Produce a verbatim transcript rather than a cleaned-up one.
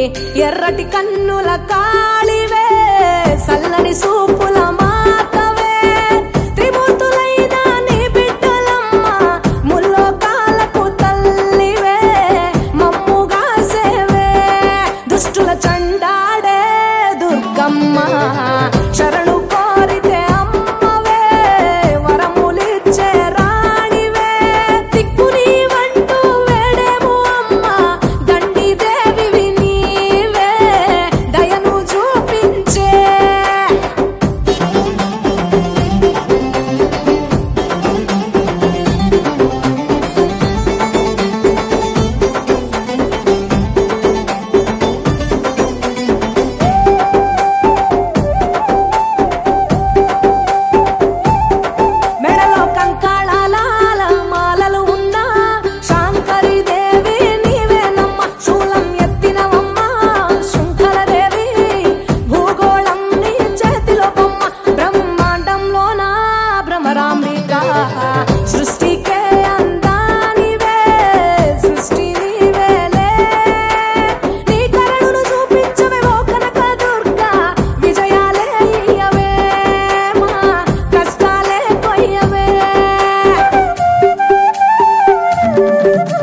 ఎర్రటి కన్నుల కాళివే సల్లని సూపుల మాతవే త్రిమూర్తులైన నీ బిడ్డలమ్మ ముల్లోకాలకు తల్లివే మమ్ముగా సేవే దుష్టుల చండాడే దుర్గమ్మ శరణు కోరితే అమ్మవే వరములిచ్చే రాణివే దిక్కు నీవంటూ వేడేము అమ్మ దండి దేవివి నీవే దయను చూపించే మెడలో కంకాళాల మాలలు ఉన్నా శాంకరి దేవి నీవేనమ్మ శూలం ఎత్తినవమ్మ శృంఖలదేవి భూగోళం నీ చేతిలో బొమ్మ బ్రహ్మాండంలోన భ్రమరాంబిక సృష్టికే అందానివే సృష్టి నీవేలే నీ కరుణను చూపించవే ఓ కనక దుర్గా విజయాలే ఇయ్యవే మా కష్టాలే కొయ్యవే